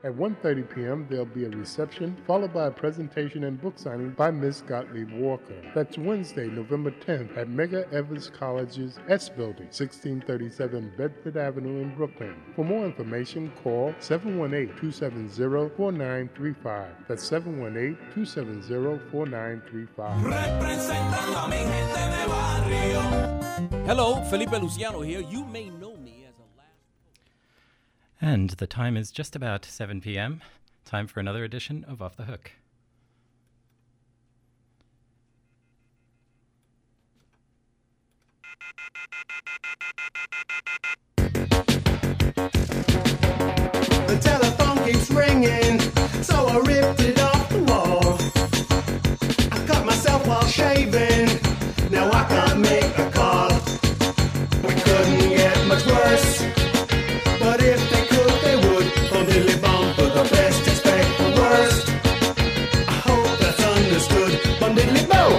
At 1:30 p.m., there'll be a reception, followed by a presentation and book signing by Miss Gottlieb Walker. That's Wednesday, November 10th at Medgar Evers College's S Building, 1637 Bedford Avenue in Brooklyn. For more information, call 718-270-4935. That's 718-270-4935. Representando a mi gente de barrio. Hello, Felipe Luciano here. You may know me as a last... And the time is just about 7 p.m. Time for another edition of Off the Hook. The telephone keeps ringing, so I ripped it off the wall. I cut myself while shaving, now I can't make a call. We couldn't get much worse, but if they could, they would. Bum diddly bum, for the best, expect the worst. I hope that's understood. Bum diddly bum.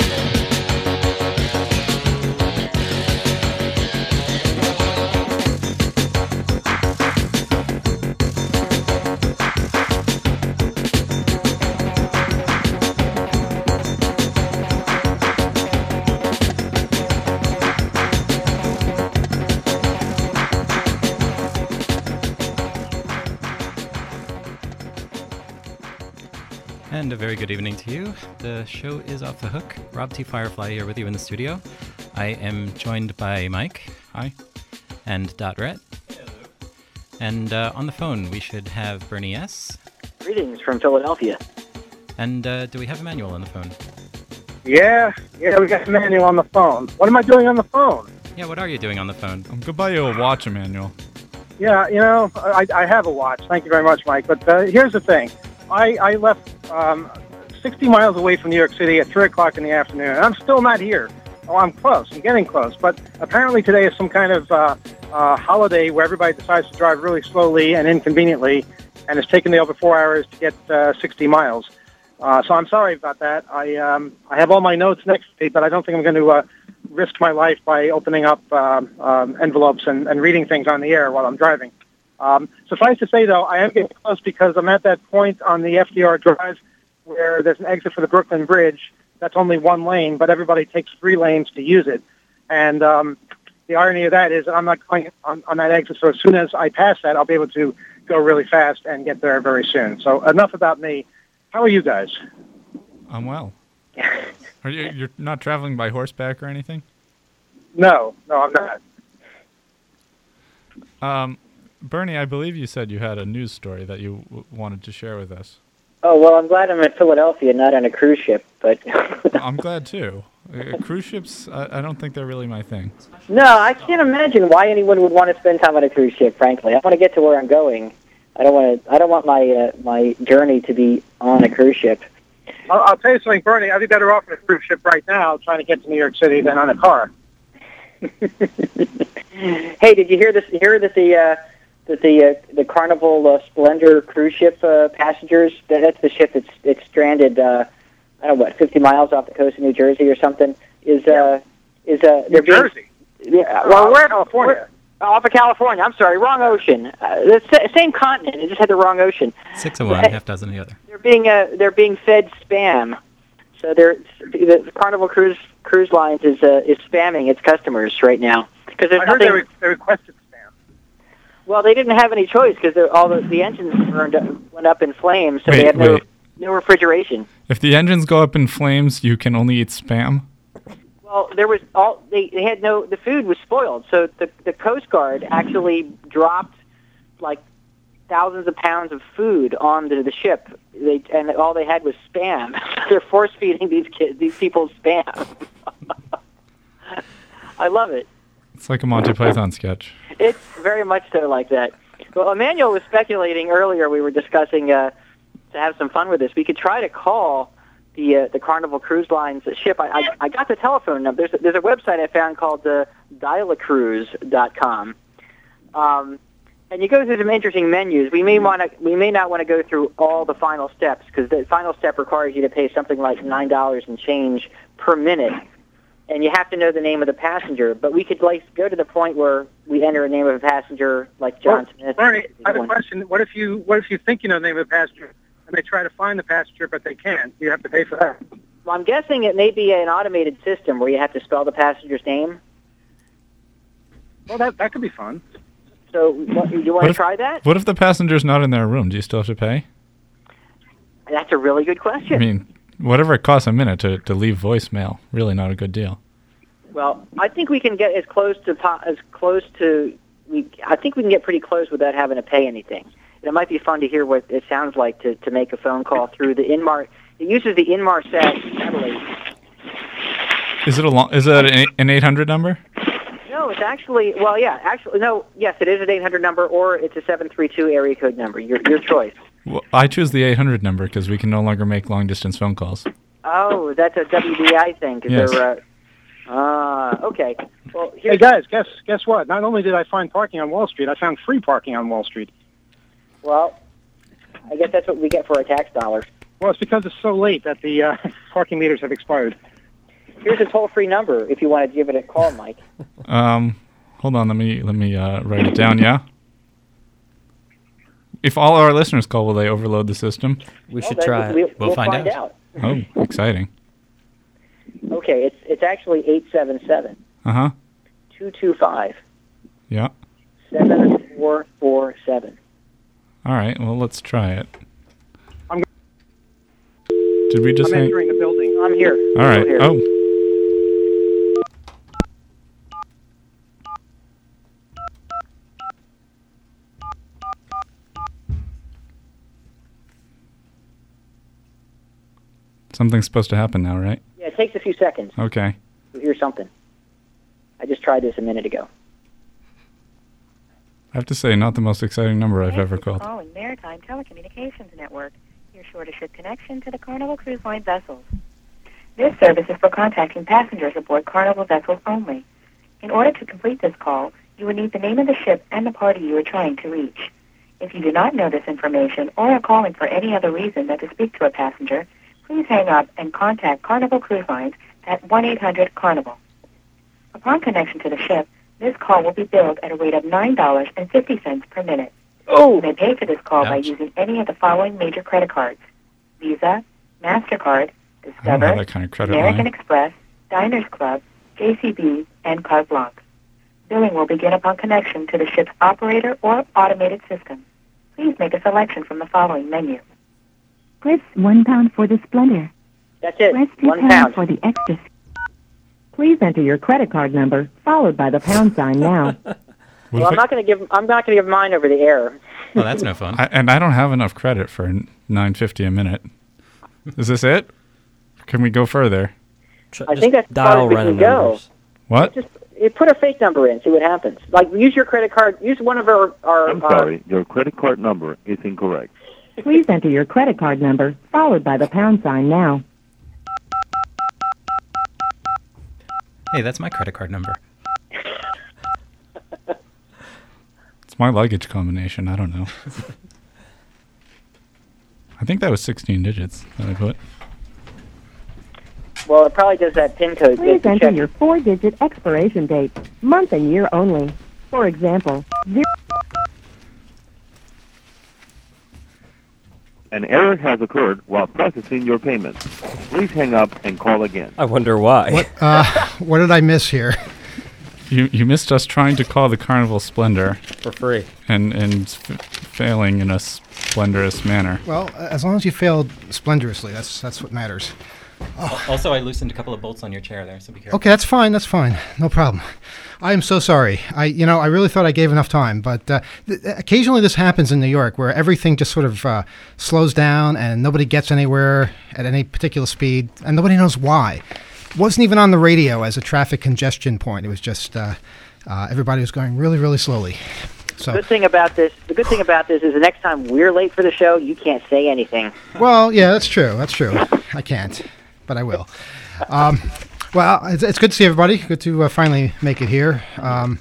And a very good evening to you. The show is Off the Hook. Rob T. Firefly here with you in the studio. I am joined by Mike. Hi. And Dot Rhett. Hello. And on the phone, we should have Bernie S. Greetings from Philadelphia. And do we have Emmanuel on the phone? Yeah, we got Emmanuel on the phone. What am I doing on the phone? Yeah, what are you doing on the phone? I'm going to buy you a watch, Emmanuel. Yeah, I have a watch. Thank you very much, Mike. But here's the thing. I left 60 miles away from New York City at 3 o'clock in the afternoon, and I'm still not here. Oh, I'm close. I'm getting close. But apparently today is some kind of holiday where everybody decides to drive really slowly and inconveniently, and it's taken me over 4 hours to get 60 miles. So I'm sorry about that. I have all my notes next to me, but I don't think I'm going to risk my life by opening up envelopes and reading things on the air while I'm driving. Suffice to say, though, I am getting close because I'm at that point on the FDR Drive where there's an exit for the Brooklyn Bridge. That's only one lane, but everybody takes 3 lanes to use it. And the irony of that is I'm not going on that exit, so as soon as I pass that, I'll be able to go really fast and get there very soon. So enough about me. How are you guys? I'm well. You're not traveling by horseback or anything? No, I'm not. Bernie, I believe you said you had a news story that you wanted to share with us. Oh, well, I'm glad I'm in Philadelphia, not on a cruise ship, but... I'm glad, too. Cruise ships, I don't think they're really my thing. No, I can't imagine why anyone would want to spend time on a cruise ship, frankly. I want to get to where I'm going. I don't want my journey to be on a cruise ship. I'll tell you something, Bernie. I'd be better off on a cruise ship right now trying to get to New York City than on a car. Hey, did you hear this? The Carnival Splendor cruise ship passengers, that's the ship that's stranded, 50 miles off the coast of New Jersey or something, New Jersey? Yeah, well, we're in California. Off of California. I'm sorry, wrong ocean. The same continent. It just had the wrong ocean. 6 of one, half dozen of the other. They're being fed spam. So the Carnival Cruise Lines is spamming its customers right now because I heard they requested spam. Well, they didn't have any choice because all the engines went up in flames, so they had no refrigeration. If the engines go up in flames, you can only eat spam? Well, they had the food was spoiled, so the Coast Guard actually dropped like thousands of pounds of food onto the ship. And all they had was spam. They're force feeding these people spam. I love it. It's like a Monty Python sketch. It's very much so like that. Well, Emmanuel was speculating earlier. We were discussing to have some fun with this. We could try to call the Carnival Cruise Lines ship. I got the telephone number. There's a website I found called dialacruise.com. And you go through some interesting menus. We may not want to go through all the final steps because the final step requires you to pay something like $9 and change per minute. and you have to know the name of the passenger. But we could like go to the point where we enter a name of a passenger like John Smith. All right, I have a question. What if you think you know the name of the passenger and they try to find the passenger but they can't? You have to pay for that. Well, I'm guessing it may be an automated system where you have to spell the passenger's name. Well, that could be fun. So you want to try that? What if the passenger's not in their room? Do you still have to pay? That's a really good question. I mean, whatever it costs a minute to leave voicemail, really not a good deal. Well, I think we can get I think we can get pretty close without having to pay anything. And it might be fun to hear what it sounds like to make a phone call through the Inmar. It uses the Inmarsat satellite. Is it an 800 number? No, it's actually yes, it is an 800 number or it's a 732 area code number. Your choice. Well, I choose the 800 number because we can no longer make long-distance phone calls. Oh, that's a WDI thing. Yes. Okay. Well, hey guys, guess what? Not only did I find parking on Wall Street, I found free parking on Wall Street. Well, I guess that's what we get for our tax dollars. Well, it's because it's so late that the parking meters have expired. Here's a toll-free number if you want to give it a call, Mike. Hold on, let me write it down. Yeah. If all our listeners call, will they overload the system? We should try it. We'll find out. Oh, exciting. Okay, it's actually 877. 225. Yeah. 7447. All right. Well, let's try it. Did we just? I'm entering the building. I'm here. All right. Here. Oh. Something's supposed to happen now, right? Yeah, it takes a few seconds. Okay. You'll hear something. I just tried this a minute ago. I have to say, not the most exciting number I've ever called. Calling Maritime Telecommunications Network, your shore-to-ship connection to the Carnival Cruise Line vessels. This service is for contacting passengers aboard Carnival vessels only. In order to complete this call, you will need the name of the ship and the party you are trying to reach. If you do not know this information or are calling for any other reason than to speak to a passenger, please hang up and contact Carnival Cruise Lines at 1-800-CARNIVAL. Upon connection to the ship, this call will be billed at a rate of $9.50 per minute. Oh! You may pay for this call by using any of the following major credit cards: Visa, MasterCard, Discover, that kind of credit American line. Express, Diners Club, JCB, and Carte Blanche. Billing will begin upon connection to the ship's operator or automated system. Please make a selection from the following menu. Press £1 for the Splendor. That's it. Press £1 for the extra. Please enter your credit card number followed by the pound sign now. Well, I'm not going to give mine over the air. Well, that's no fun. And I don't have enough credit for $9.50 a minute. Is this it? Can we go further? I think that's as far as we can go. What? Just put a fake number in, see what happens. Like, use your credit card. Use one of our. I'm sorry, your credit card number is incorrect. Please enter your credit card number followed by the pound sign now. Hey, that's my credit card number. It's my luggage combination. I don't know. I think that was 16 digits that I put. Well, it probably does that PIN code. Please enter your 4-digit expiration date, month and year only. For example, 0. An error has occurred while processing your payment. Please hang up and call again. I wonder why. What did I miss here? You missed us trying to call the Carnival Splendor for free and failing in a splendorous manner. Well, as long as you failed splendorously, that's what matters. Oh. Also, I loosened a couple of bolts on your chair there, so be careful. Okay, that's fine. No problem. I am so sorry. I really thought I gave enough time, but occasionally this happens in New York where everything just sort of slows down and nobody gets anywhere at any particular speed, and nobody knows why. It wasn't even on the radio as a traffic congestion point. It was just everybody was going really, really slowly. So the good thing about this is the next time we're late for the show, you can't say anything. Well, yeah, that's true. I can't, but I will. Well, it's good to see everybody. Good to finally make it here. Wow.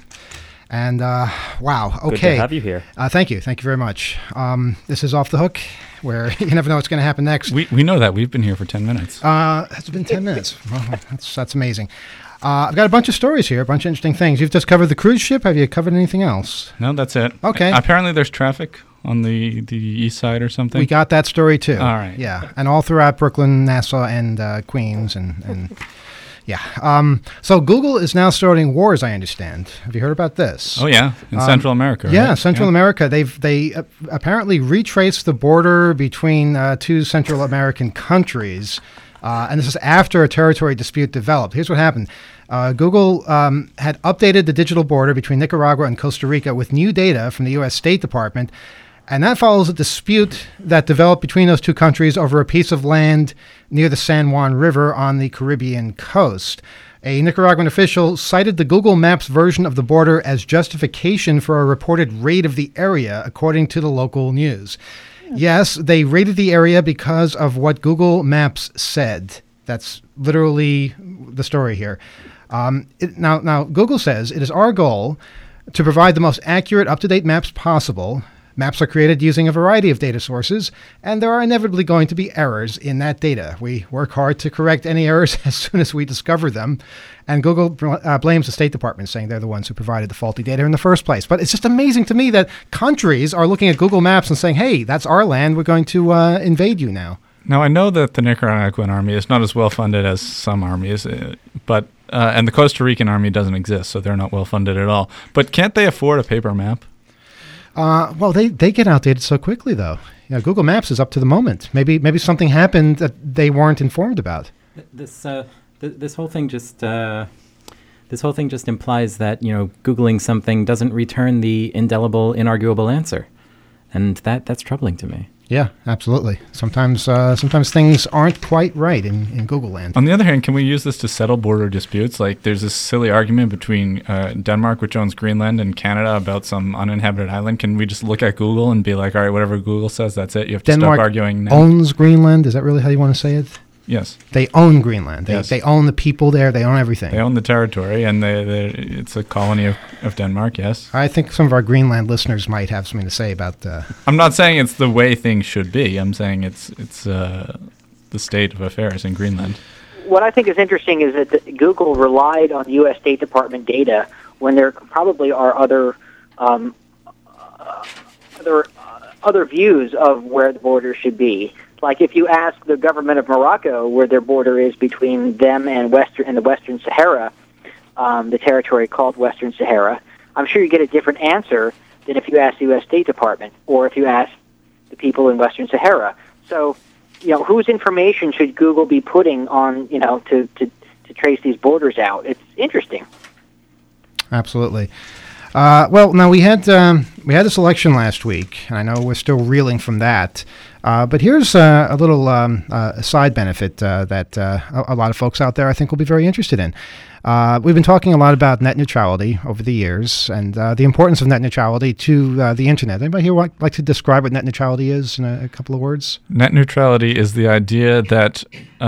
Okay. Good to have you here. Thank you. Thank you very much. This is Off the Hook, where you never know what's going to happen next. We know that. We've been here for 10 minutes. It's been 10 minutes. Well, that's amazing. I've got a bunch of stories here, a bunch of interesting things. You've just covered the cruise ship. Have you covered anything else? No, that's it. Okay. Apparently there's traffic on the east side or something. We got that story too. All right. Yeah, and all throughout Brooklyn, Nassau, and Queens, and yeah. So Google is now starting wars, I understand. Have you heard about this? Oh yeah, in Central America. Right? Yeah, Central America. They apparently retraced the border between two Central American countries, and this is after a territory dispute developed. Here's what happened. Google had updated the digital border between Nicaragua and Costa Rica with new data from the U.S. State Department, and that follows a dispute that developed between those two countries over a piece of land near the San Juan River on the Caribbean coast. A Nicaraguan official cited the Google Maps version of the border as justification for a reported raid of the area, according to the local news. Yes, they raided the area because of what Google Maps said. That's literally the story here. Now, Google says it is our goal to provide the most accurate, up-to-date maps possible. Maps are created using a variety of data sources, and there are inevitably going to be errors in that data. We work hard to correct any errors as soon as we discover them. And Google blames the State Department, saying they're the ones who provided the faulty data in the first place. But it's just amazing to me that countries are looking at Google Maps and saying, hey, that's our land. We're going to invade you now. Now, I know that the Nicaraguan army is not as well funded as some armies, but and the Costa Rican army doesn't exist, so they're not well funded at all. But can't they afford a paper map? Well, they get outdated so quickly, though. You know, Google Maps is up to the moment. Maybe something happened that they weren't informed about. This whole thing just implies that Googling something doesn't return the indelible, inarguable answer, and that's troubling to me. Yeah, absolutely. Sometimes things aren't quite right in Google land. On the other hand, can we use this to settle border disputes? Like, there's this silly argument between Denmark, which owns Greenland, and Canada about some uninhabited island. Can we just look at Google and be like, all right, whatever Google says, that's it? You have to Denmark stop arguing now. Owns Greenland? Is that really how you want to say it? Yes. They own Greenland. Yes. They own the people there. They own everything. They own the territory, and it's a colony of Denmark, yes. I think some of our Greenland listeners might have something to say about... I'm not saying it's the way things should be. I'm saying it's the state of affairs in Greenland. What I think is interesting is that Google relied on U.S. State Department data when there probably are other views of where the border should be. Like if you ask the government of Morocco where their border is between them and the Western Sahara, the territory called Western Sahara, I'm sure you get a different answer than if you ask the U.S. State Department or if you ask the people in Western Sahara. So, whose information should Google be putting on, to trace these borders out? It's interesting. Absolutely. Well, now we had this election last week, and I know we're still reeling from that. But here's a little side benefit that a lot of folks out there I think will be very interested in. We've been talking a lot about net neutrality over the years and the importance of net neutrality to the Internet. Anybody here like to describe what net neutrality is in a couple of words? Net neutrality is the idea that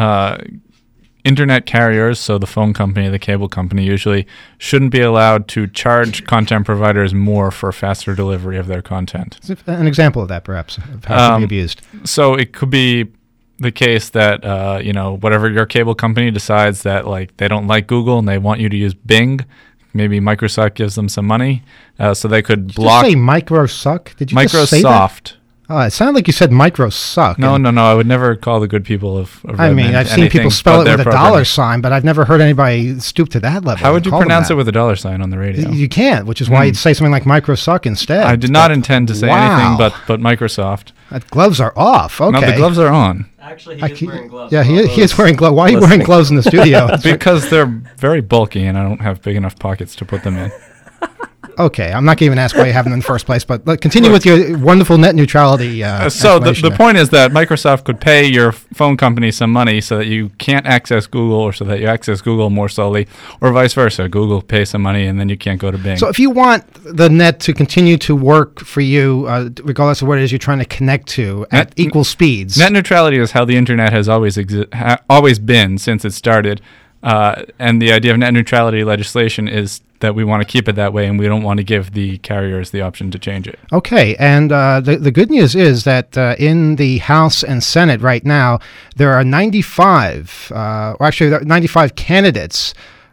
Internet carriers, so the phone company, the cable company usually, shouldn't be allowed to charge content providers more for faster delivery of their content. An example of that, perhaps, of how it can be abused. So it could be the case that, whatever your cable company decides that they don't like Google and they want you to use Bing, maybe Microsoft gives them some money, so they could block... Did you say Microsuck? Did you just say that? Microsoft. It sounded like you said micro suck. No. I would never call the good people of Redmond I've seen people spell it with a dollar sign, but I've never heard anybody stoop to that level. How would you pronounce it with a dollar sign on the radio? You can't, which is why you'd say something like micro suck instead. I did not intend to say anything but Microsoft. Gloves are off. Okay. No, the gloves are on. Actually, he is wearing gloves. Yeah, he is wearing gloves. Why are you wearing gloves in the studio? Because they're very bulky and I don't have big enough pockets to put them in. Okay, I'm not going to even ask why you have them in the first place, but continue with your wonderful net neutrality. So the point is that Microsoft could pay your phone company some money so that you can't access Google or so that you access Google more slowly, or vice versa. Google pays some money and then you can't go to Bing. So if you want the net to continue to work for you, regardless of what it is you're trying to connect to at equal speeds. Net neutrality is how the Internet has always been since it started. And the idea of net neutrality legislation is that we want to keep it that way, and we don't want to give the carriers the option to change it. Okay, and the good news is that in the House and Senate right now, there are 95 candidates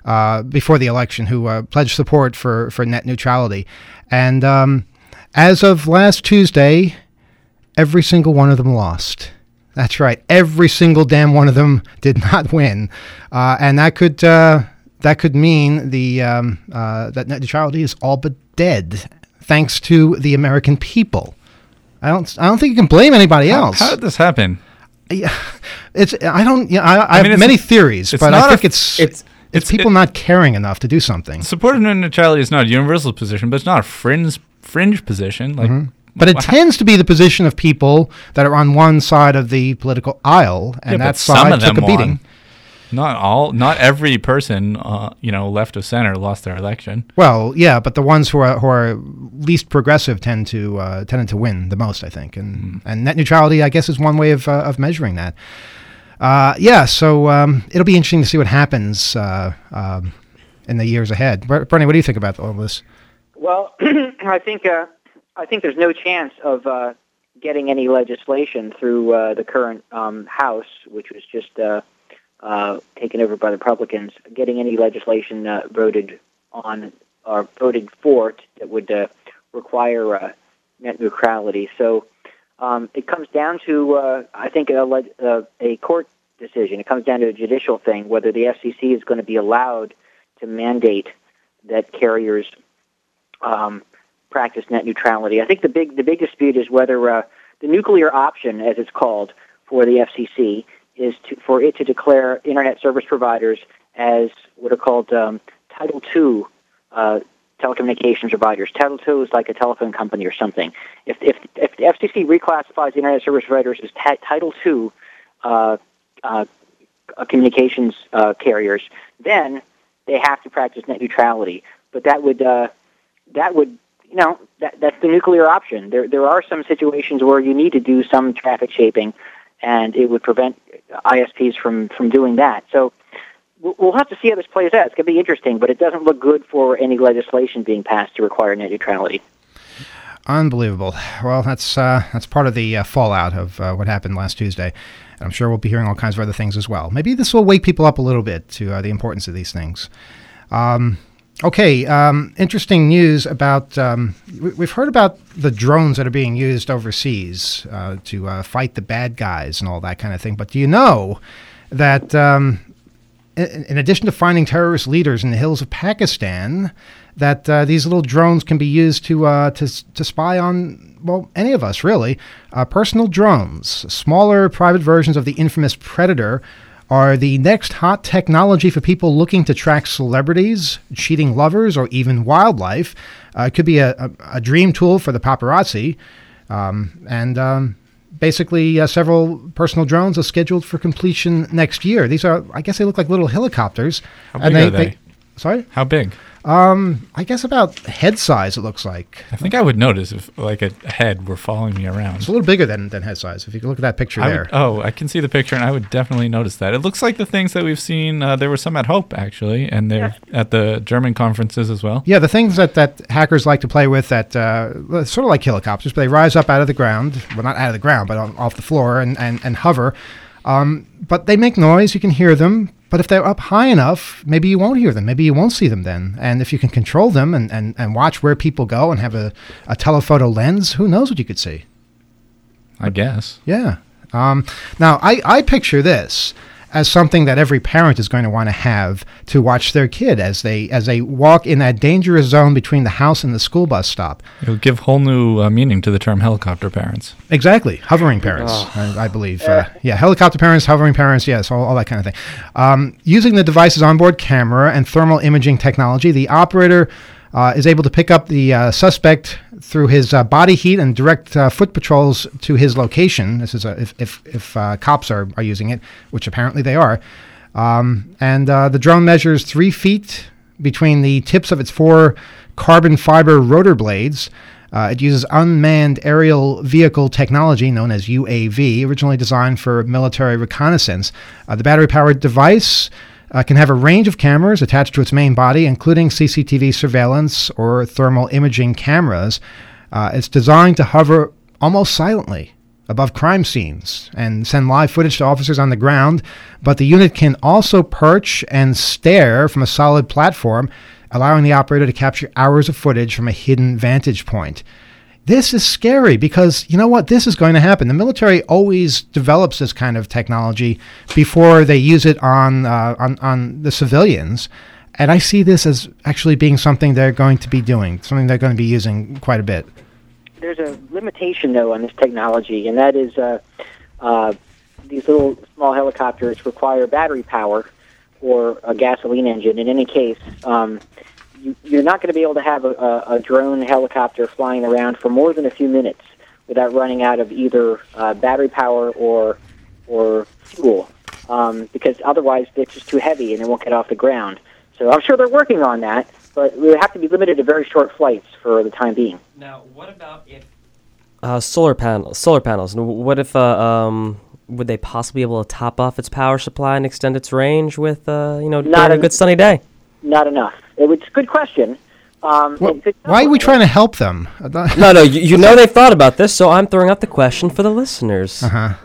before the election who pledged support for net neutrality. And as of last Tuesday, every single one of them lost. That's right. Every single damn one of them did not win. And that could mean that net neutrality is all but dead, thanks to the American people. I don't think you can blame anybody else. How did this happen? Yeah, I have many theories, but I think it's people not caring enough to do something. Support of net neutrality is not a universal position, but it's not a fringe position. Like, but it tends to be the position of people that are on one side of the political aisle, and that side took a beating. Not every person, left of center lost their election. Well, yeah, but the ones who are least progressive tended to win the most, I think, and net neutrality, I guess, is one way of measuring that. So it'll be interesting to see what happens in the years ahead. Bernie, what do you think about all this? Well, I think there's no chance of getting any legislation through the current House, which was just taken over by the Republicans, getting any legislation voted on or voted for that would require net neutrality. So it comes down to, I think, a court decision. It comes down to a judicial thing, whether the FCC is going to be allowed to mandate that carriers practice net neutrality. I think the big dispute is whether the nuclear option, as it's called, for the FCC is for it to declare internet service providers as what are called Title II telecommunications providers. Title II is like a telephone company or something. If the FCC reclassifies internet service providers as Title II communications carriers, then they have to practice net neutrality. But that's the nuclear option. There are some situations where you need to do some traffic shaping, and it would prevent ISPs from doing that. So we'll have to see how this plays out. It's going to be interesting, but it doesn't look good for any legislation being passed to require net neutrality. Unbelievable. Well, that's part of the fallout of what happened last Tuesday. And I'm sure we'll be hearing all kinds of other things as well. Maybe this will wake people up a little bit to the importance of these things. Interesting news about, we've heard about the drones that are being used overseas to fight the bad guys and all that kind of thing. But do you know that in addition to finding terrorist leaders in the hills of Pakistan, that these little drones can be used to spy on, well, any of us, really. Personal drones, smaller private versions of the infamous Predator, are the next hot technology for people looking to track celebrities, cheating lovers, or even wildlife. It could be a dream tool for the paparazzi. Basically, several personal drones are scheduled for completion next year. These are, I guess they look like little helicopters. How big are they? Sorry? How big? I guess about head size, it looks like. I think I would notice if like a head were following me around. It's a little bigger than head size. If you can look at that picture there. I can see the picture, and I would definitely notice that. It looks like the things that we've seen. There were some at Hope, actually, and they're at the German conferences as well. Yeah, the things that hackers like to play with that sort of like helicopters, but they rise up out of the ground. Well, not out of the ground, but off the floor and hover. But they make noise. You can hear them. But if they're up high enough, maybe you won't hear them. Maybe you won't see them then. And if you can control them and watch where people go and have a telephoto lens, who knows what you could see? I guess. Yeah. Now, I picture this as something that every parent is going to want to have to watch their kid as they walk in that dangerous zone between the house and the school bus stop. It'll give whole new meaning to the term helicopter parents. Exactly. Hovering parents, I believe. Helicopter parents, hovering parents, yes, all that kind of thing. Using the device's onboard camera and thermal imaging technology, the operator is able to pick up the suspect through his body heat and direct foot patrols to his location. This is if cops are using it, which apparently they are. The drone measures 3 feet between the tips of its 4 carbon fiber rotor blades. It uses unmanned aerial vehicle technology known as UAV, originally designed for military reconnaissance. The battery-powered device can have a range of cameras attached to its main body, including CCTV surveillance or thermal imaging cameras. It's designed to hover almost silently above crime scenes and send live footage to officers on the ground, but the unit can also perch and stare from a solid platform, allowing the operator to capture hours of footage from a hidden vantage point. This is scary because, you know what, this is going to happen. The military always develops this kind of technology before they use it on the civilians. And I see this as actually being something they're going to be doing, something they're going to be using quite a bit. There's a limitation, though, on this technology, and that is these little small helicopters require battery power or a gasoline engine. In any case, you're not going to be able to have a drone helicopter flying around for more than a few minutes without running out of either battery power or fuel, because otherwise it's just too heavy and it won't get off the ground. So I'm sure they're working on that, but we have to be limited to very short flights for the time being. Now, what about if solar panels? What if would they possibly be able to top off its power supply and extend its range with during a good sunny day? Not enough. It's a good question. Why are we trying to help them? No, you know they've thought about this, so I'm throwing out the question for the listeners.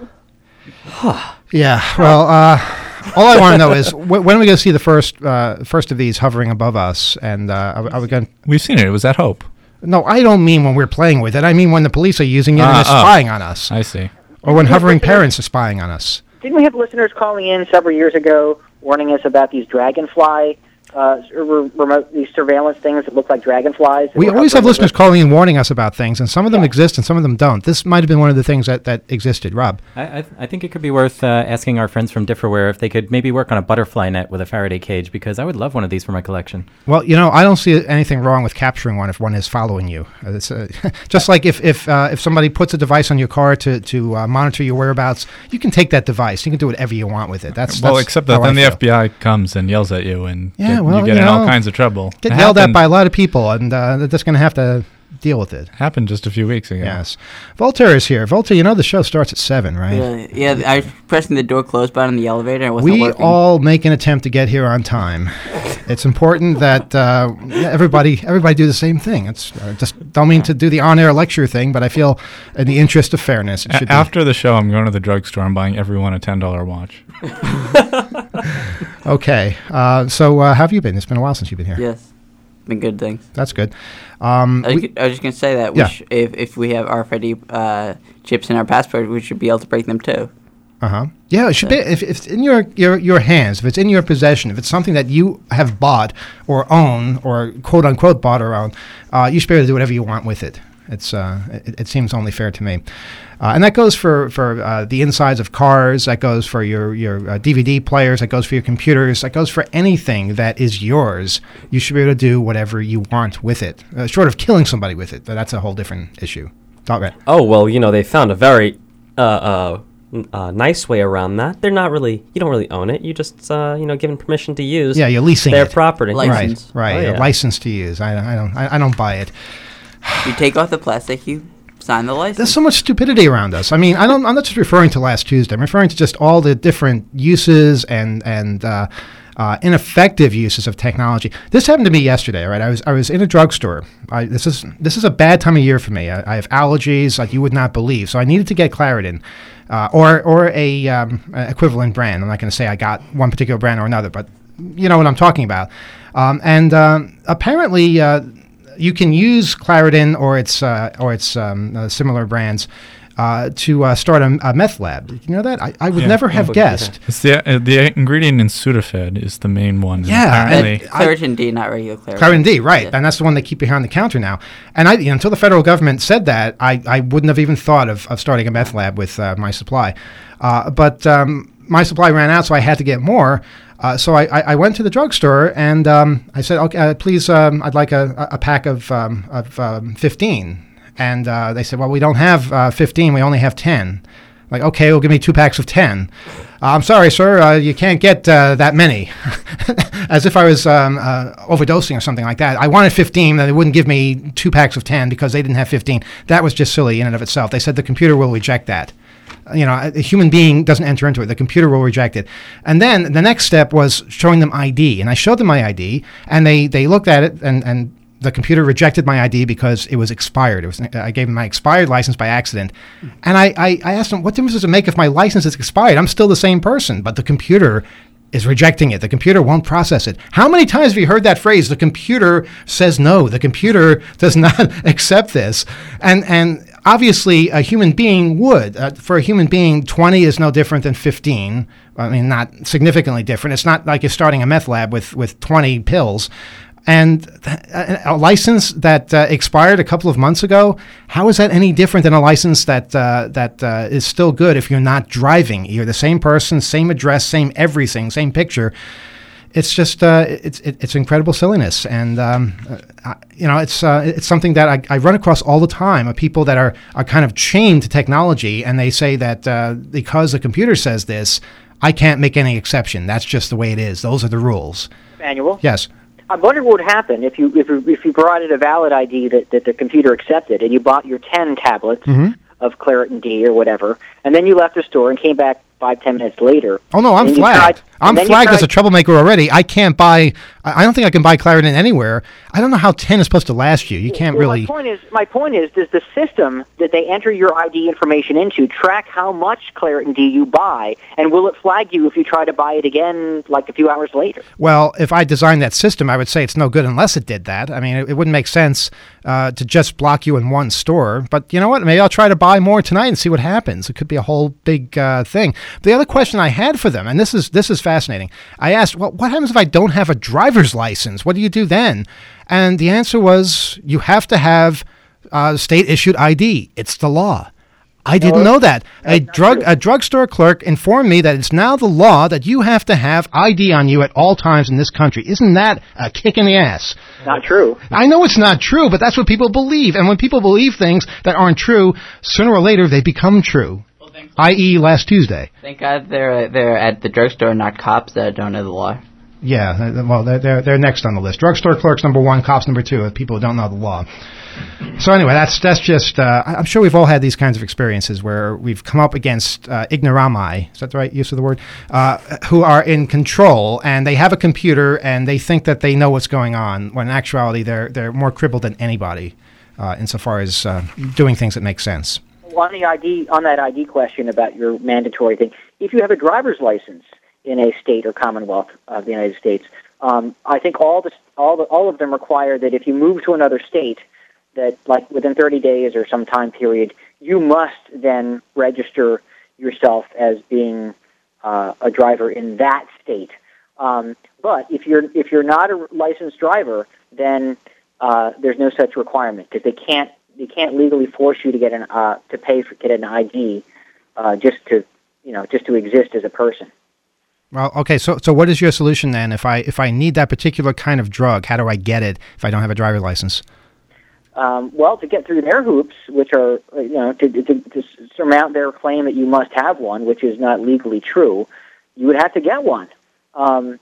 Yeah, well, all I want to know is when are we going to see the first of these hovering above us? And are we going? We've seen it. It was at Hope. No, I don't mean when we're playing with it. I mean when the police are using it and they're spying on us. I see. Or when hovering parents are spying on us. Didn't we have listeners calling in several years ago warning us about these dragonfly remote, these surveillance things that look like dragonflies? We always have listeners calling in warning us about things, and some of them exist and some of them don't. This might have been one of the things that existed. Rob? I think it could be worth asking our friends from Differware if they could maybe work on a butterfly net with a Faraday cage, because I would love one of these for my collection. Well, I don't see anything wrong with capturing one if one is following you. It's just like if somebody puts a device on your car to monitor your whereabouts, you can take that device. You can do whatever you want with it. Except that then the FBI comes and yells at you and you get in all kinds of trouble. Get yelled at by a lot of people, and they're just going to have to deal with it. Happened just a few weeks ago. Yes. Voltaire is here. Voltaire, the show starts at 7, right? Yeah, I was pressing the door close button on the elevator and it wasn't working. We all make an attempt to get here on time. It's important that everybody do the same thing. It's just don't mean to do the on-air lecture thing, but I feel in the interest of fairness, it should After the show, I'm going to the drugstore and buying everyone a $10 watch. Okay. So how have you been? It's been a while since you've been here. Yes. Been good things. That's good. I was just going to say that if we have RFID chips in our passport, we should be able to break them too. Yeah, it should be. If it's in your hands, if it's in your possession, if it's something that you have bought or own or quote unquote bought or own, you should be able to do whatever you want with it. It seems only fair to me. And that goes for the insides of cars. That goes for your DVD players. That goes for your computers. That goes for anything that is yours. You should be able to do whatever you want with it, short of killing somebody with it. But that's a whole different issue. Right. Oh, well, they found a very nice way around that. They're not really, you don't really own it. You just, given permission to use. Yeah, you're leasing their it. property. License. Right. Oh, yeah. A license to use. I don't buy it. You take off the plastic, you sign the license. There's so much stupidity around us. I mean, I'm not just referring to last Tuesday. I'm referring to just all the different uses and ineffective uses of technology. This happened to me yesterday. Right, I was in a drugstore. This is a bad time of year for me. I have allergies like you would not believe. So I needed to get Claritin, or a equivalent brand. I'm not going to say I got one particular brand or another, but you know what I'm talking about. Apparently. You can use Claritin or its similar brands to start a meth lab. Did you know that? I would never have guessed. It's the ingredient in Sudafed is the main one. Yeah. Claritin D, not regular Claritin. Claritin D, right. Yeah. And that's the one they keep behind the counter now. And until the federal government said that, I wouldn't have even thought of starting a meth lab with my supply. But my supply ran out, so I had to get more. So I went to the drugstore and I said, okay, please, I'd like a pack of 15. And they said, well, we don't have 15, we only have 10. Like, okay, well, give me 2 packs of 10. I'm sorry, sir, you can't get that many. As if I was overdosing or something like that. I wanted 15, and they wouldn't give me 2 packs of 10 because they didn't have 15. That was just silly in and of itself. They said the computer will reject that. A human being doesn't enter into it. The computer will reject it. And then the next step was showing them ID. And I showed them my ID, and they looked at it, and The computer rejected my ID because it was expired. I gave him my expired license by accident. And I asked him, what difference does it make if my license is expired? I'm still the same person, but the computer is rejecting it. The computer won't process it. How many times have you heard that phrase? The computer says no. The computer does not accept this. And obviously, a human being would. For a human being, 20 is no different than 15. I mean, not significantly different. It's not like you're starting a meth lab with 20 pills. And a license that expired a couple of months ago, how is that any different than a license that is still good if you're not driving? You're the same person, same address, same everything, same picture. It's just it's incredible silliness, and it's something that I run across all the time of people that are kind of chained to technology, and they say that because the computer says this, I can't make any exception. That's just the way it is. Those are the rules. Manuel? Yes. I wonder what would happen if you provided a valid ID that the computer accepted, and you bought your 10 tablets of Claritin D or whatever, and then you left the store and came back 5-10 minutes later. Oh no, I'm flagged. I'm flagged as a troublemaker already. I can't buy. I don't think I can buy Claritin anywhere. I don't know how 10 is supposed to last you. You can't really. My point is, does the system that they enter your ID information into track how much Claritin D you buy, and will it flag you if you try to buy it again, like a few hours later? Well, if I designed that system, I would say it's no good unless it did that. I mean, it wouldn't make sense to just block you in one store. But you know what? Maybe I'll try to buy more tonight and see what happens. It could be a whole big thing. The other question I had for them, and this is fascinating. I asked, well, what happens if I don't have a driver's license? What do you do then? And the answer was, you have to have state-issued ID. It's the law. I didn't know that. A drugstore clerk informed me that it's now the law that you have to have ID on you at all times in this country. Isn't that a kick in the ass? Not true. I know it's not true, but that's what people believe. And when people believe things that aren't true, sooner or later they become true. I.e., last Tuesday. Thank God they're at the drugstore, not cops that don't know the law. Yeah, well, they're next on the list. Drugstore clerks number 1, cops number 2. People who don't know the law. So anyway, that's just. I'm sure we've all had these kinds of experiences where we've come up against ignorami. Is that the right use of the word? Who are in control, and they have a computer, and they think that they know what's going on. When in actuality, they're more crippled than anybody, insofar as doing things that make sense. On that ID question about your mandatory thing, if you have a driver's license in a state or commonwealth of the United States, I think all of them require that if you move to another state, that like within 30 days or some time period, you must then register yourself as being a driver in that state. But if you're not a licensed driver, then there's no such requirement because they can't legally force you to get an ID just to exist as a person. Well, okay. So what is your solution then? If I need that particular kind of drug, how do I get it if I don't have a driver's license? Well, to get through their hoops, which are to surmount their claim that you must have one, which is not legally true, you would have to get one. And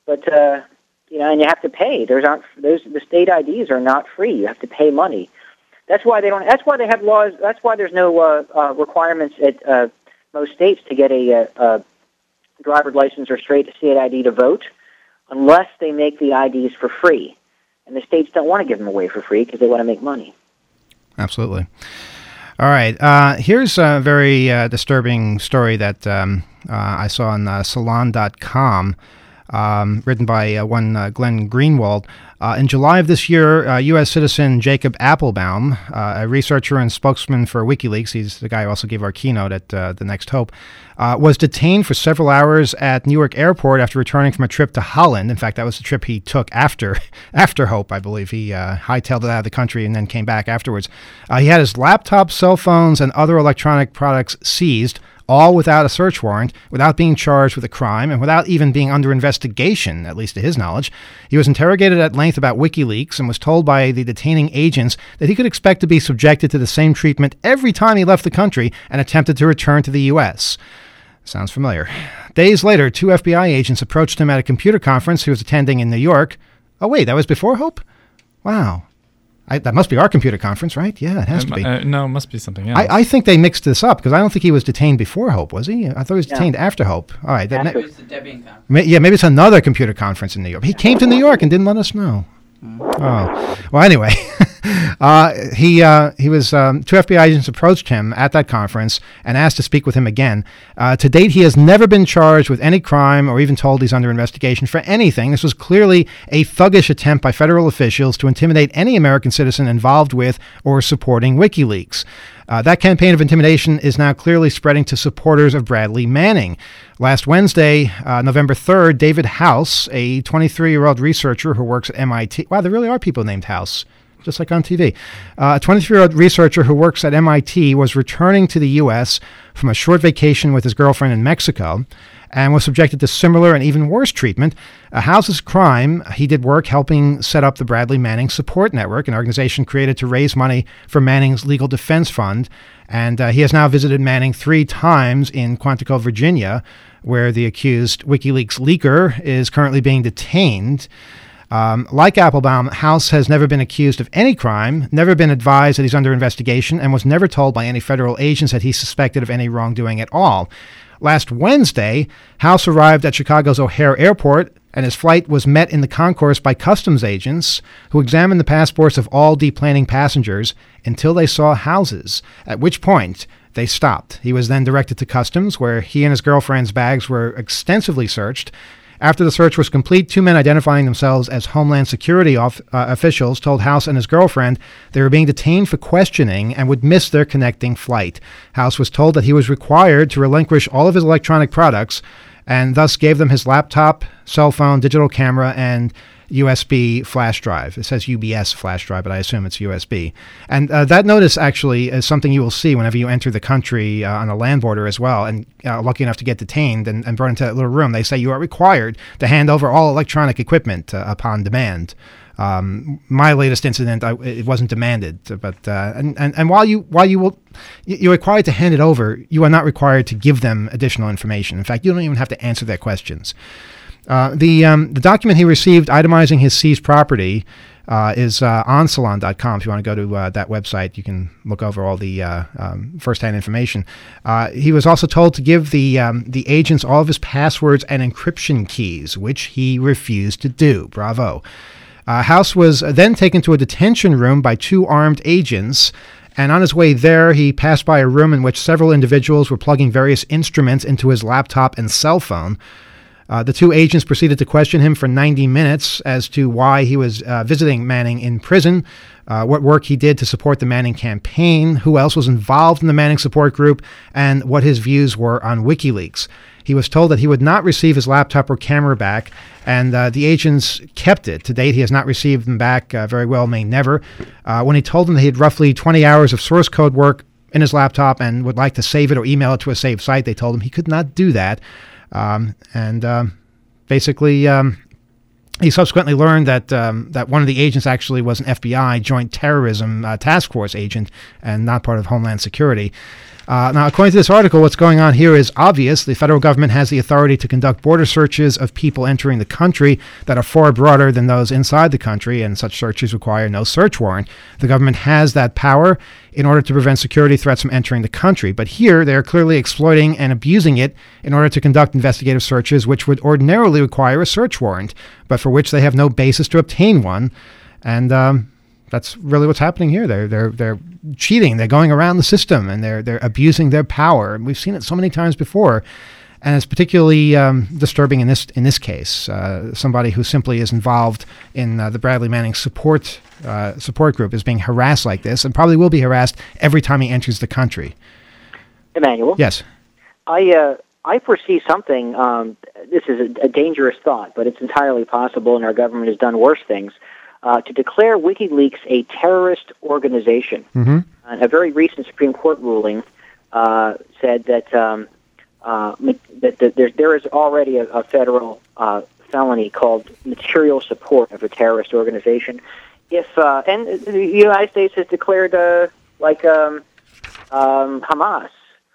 you have to pay. The state IDs are not free. You have to pay money. That's why they don't. That's why they have laws. That's why there's no requirements at most states to get a driver's license or state ID to vote, unless they make the IDs for free. And the states don't want to give them away for free because they want to make money. Absolutely. All right. Here's a very disturbing story that I saw on Salon.com, written by one Glenn Greenwald. In July of this year, U.S. citizen Jacob Appelbaum, a researcher and spokesman for WikiLeaks, he's the guy who also gave our keynote at The Next Hope, was detained for several hours at Newark Airport after returning from a trip to Holland. In fact, that was the trip he took after Hope, I believe. He hightailed it out of the country and then came back afterwards. He had his laptop, cell phones, and other electronic products seized, all without a search warrant, without being charged with a crime, and without even being under investigation, at least to his knowledge. He was interrogated at length about WikiLeaks and was told by the detaining agents that he could expect to be subjected to the same treatment every time he left the country and attempted to return to the U.S. Sounds familiar. Days later, 2 FBI agents approached him at a computer conference he was attending in New York. Oh, wait, that was before Hope? Wow. That must be our computer conference, right? Yeah, it has to be. No, it must be something else. I think they mixed this up because I don't think he was detained before Hope, was he? I thought he was detained after Hope. All right. It was the Debian conference. Maybe it's another computer conference in New York. He came to New York and didn't let us know. Oh, well, anyway, he was two FBI agents approached him at that conference and asked to speak with him again. To date, he has never been charged with any crime or even told he's under investigation for anything. This was clearly a thuggish attempt by federal officials to intimidate any American citizen involved with or supporting WikiLeaks. That campaign of intimidation is now clearly spreading to supporters of Bradley Manning. Last Wednesday, November 3rd, David House, a 23-year-old researcher who works at MIT. Wow, there really are people named House, just like on TV. A 23-year-old researcher who works at MIT was returning to the U.S. from a short vacation with his girlfriend in Mexico and was subjected to similar and even worse treatment. House's crime, he did work helping set up the Bradley Manning Support Network, an organization created to raise money for Manning's legal defense fund. And he has now visited Manning 3 times in Quantico, Virginia, where the accused WikiLeaks leaker is currently being detained. Like Applebaum, House has never been accused of any crime, never been advised that he's under investigation, and was never told by any federal agents that he's suspected of any wrongdoing at all. Last Wednesday, House arrived at Chicago's O'Hare Airport, and his flight was met in the concourse by customs agents who examined the passports of all deplaning passengers until they saw House's, at which point they stopped. He was then directed to customs, where he and his girlfriend's bags were extensively searched. After the search was complete, 2 men identifying themselves as Homeland Security officials told House and his girlfriend they were being detained for questioning and would miss their connecting flight. House was told that he was required to relinquish all of his electronic products and thus gave them his laptop, cell phone, digital camera, and USB flash drive. It says UBS flash drive, but I assume it's USB. And that notice actually is something you will see whenever you enter the country on a land border as well, and lucky enough to get detained and brought into that little room. They say you are required to hand over all electronic equipment upon demand. My latest incident, it wasn't demanded, but and while you're required to hand it over, you are not required to give them additional information. In fact, you don't even have to answer their questions. The document he received itemizing his seized property is onsalon.com. If you want to go to that website, you can look over all the first-hand information. He was also told to give the agents all of his passwords and encryption keys, which he refused to do. Bravo. House was then taken to a detention room by 2 armed agents, and on his way there, he passed by a room in which several individuals were plugging various instruments into his laptop and cell phone. The 2 agents proceeded to question him for 90 minutes as to why he was visiting Manning in prison, what work he did to support the Manning campaign, who else was involved in the Manning support group, and what his views were on WikiLeaks. He was told that he would not receive his laptop or camera back, and the agents kept it. To date, he has not received them back, very well may never. When he told them that he had roughly 20 hours of source code work in his laptop and would like to save it or email it to a saved site, they told him he could not do that. Basically, he subsequently learned that one of the agents actually was an FBI Joint Terrorism Task Force agent and not part of Homeland Security. Now, according to this article, what's going on here is obvious. The federal government has the authority to conduct border searches of people entering the country that are far broader than those inside the country, and such searches require no search warrant. The government has that power in order to prevent security threats from entering the country. But here, they are clearly exploiting and abusing it in order to conduct investigative searches, which would ordinarily require a search warrant, but for which they have no basis to obtain one. And that's really what's happening here. They're cheating. They're going around the system, and they're abusing their power. And we've seen it so many times before, and it's particularly disturbing in this case. Somebody who simply is involved in the Bradley Manning support group is being harassed like this, and probably will be harassed every time he enters the country. Emmanuel? Yes. I foresee something. This is a dangerous thought, but it's entirely possible, and our government has done worse things. To declare WikiLeaks a terrorist organization. Mm-hmm. A very recent Supreme Court ruling said that there is already a federal felony called material support of a terrorist organization. If and the United States has declared Hamas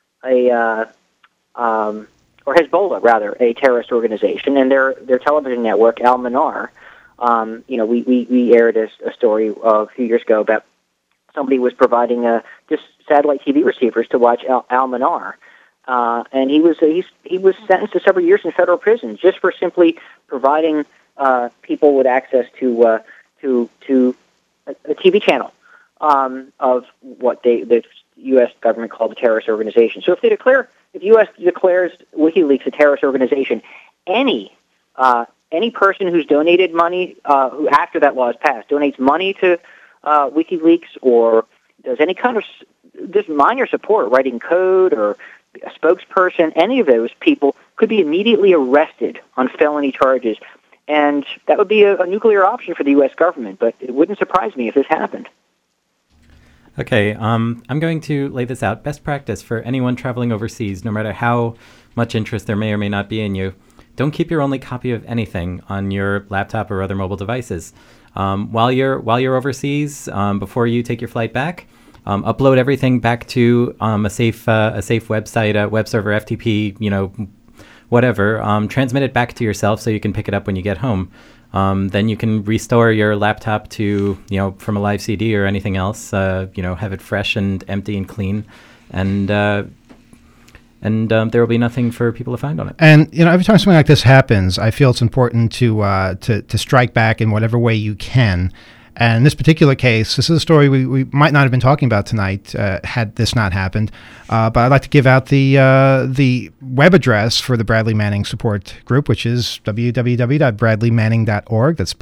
or Hezbollah rather a terrorist organization, and their television network Al-Manar. We aired a story a few years ago about somebody was providing just satellite TV receivers to watch Al-Manar, and he was sentenced to several years in federal prison just for simply providing people with access to to a TV channel of what the U.S. government called a terrorist organization. So if U.S. declares WikiLeaks a terrorist organization, any person who's donated money, who after that law is passed, donates money to WikiLeaks or does any kind of just minor support, writing code or a spokesperson, any of those people could be immediately arrested on felony charges. And that would be a nuclear option for the U.S. government, but it wouldn't surprise me if this happened. Okay, I'm going to lay this out. Best practice for anyone traveling overseas, no matter how much interest there may or may not be in you, don't keep your only copy of anything on your laptop or other mobile devices. While you're overseas, before you take your flight back, upload everything back to a safe website, a web server, FTP, whatever. Transmit it back to yourself so you can pick it up when you get home. Then you can restore your laptop to, from a live CD or anything else, have it fresh and empty and clean. And there will be nothing for people to find on it. And, every time something like this happens, I feel it's important to strike back in whatever way you can. And in this particular case, this is a story we might not have been talking about tonight had this not happened. But I'd like to give out the web address for the Bradley Manning Support Group, which is www.bradleymanning.org. That's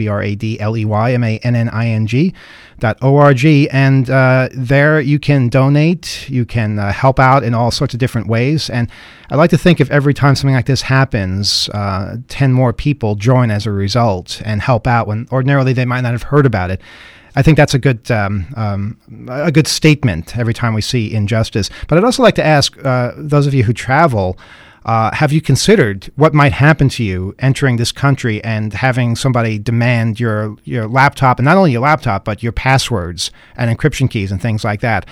BradleyManning.org. And there you can donate. You can help out in all sorts of different ways. And I like to think if every time something like this happens, 10 more people join as a result and help out when ordinarily they might not have heard about it. I think that's a good statement every time we see injustice. But I'd also like to ask those of you who travel, have you considered what might happen to you entering this country and having somebody demand your laptop, and not only your laptop, but your passwords and encryption keys and things like that?